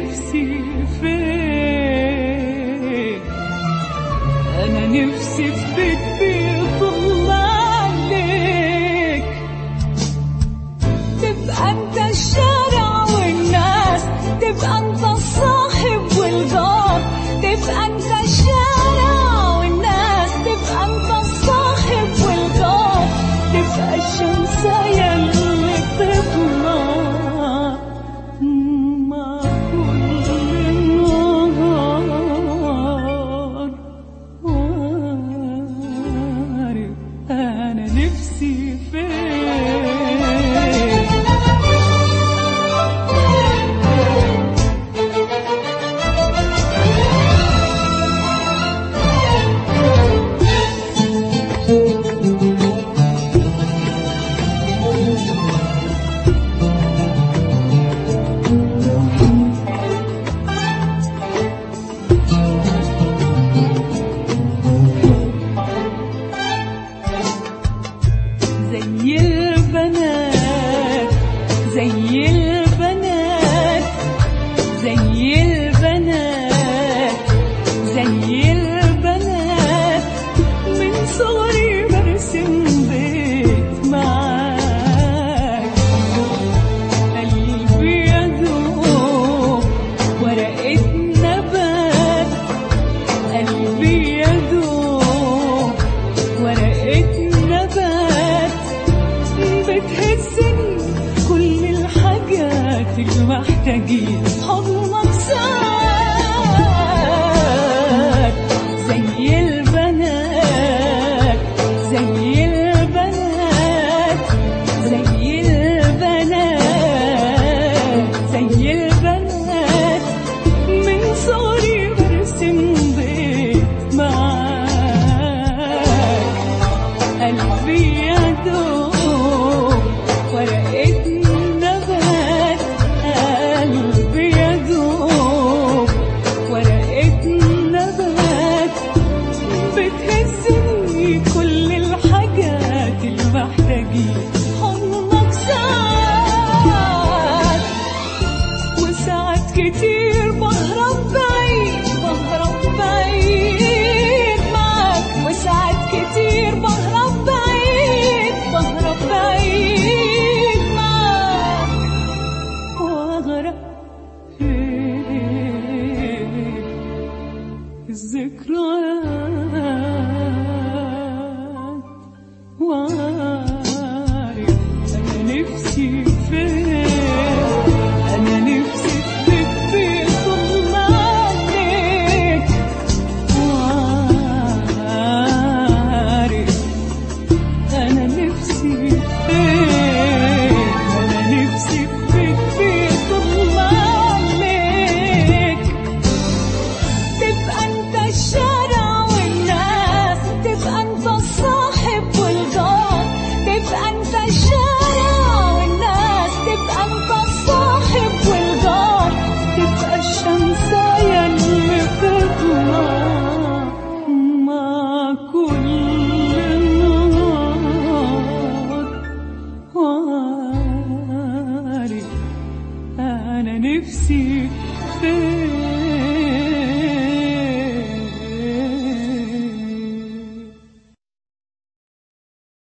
نفسي فين؟ أنا نفسي في بيت بيطل عليك، تبقى أنت الشارع والناس، تبقى أنت الصاحب والجار، تبقى أنت الشارع والناس، تبقى أنت الصاحب والجار، تبقى الشمسية اللي بتطلع مع كل نهار. وعارف أنا نفسي فين؟ زي البنات زي البنات زي البنات زي البنات، من صغري برسم بيت معاك، قلبي يدوب ورقة نبات، قلبي يدوب ورقة نبات، بتهزني كل الحاجات المحتاجين حضنك ساعات. زي البنات زي البنات زي البنات زي البنات، من صغري برسم بيت معاك، قلبي يدوب ورقة نبات، قلبي يدوب ورقة نبات، بتهزني كل الحاجات المحتاجين حضنك ساعات. وساعات كتير بهرب بعيد بهرب بعيد معاك، وساعات كتير بهرب بعيد بهرب بعيد معاك، واغرق في الذكريات. وعارف أنا نفسي فين؟ أنا نفسي في بيت بيطل عليك، وعارف أنا نفسي فين؟ أنا نفسي في بيت بيطل عليك، تبقى أنت الشارع والناس، تبقى أنت الصاحب والجار، تبقى أنت الشارع والناس، تبقى أنت الصاحب والجار، تبقى الشمسية اللي بتطلع مع كل نهار. وعارف أنا نفسي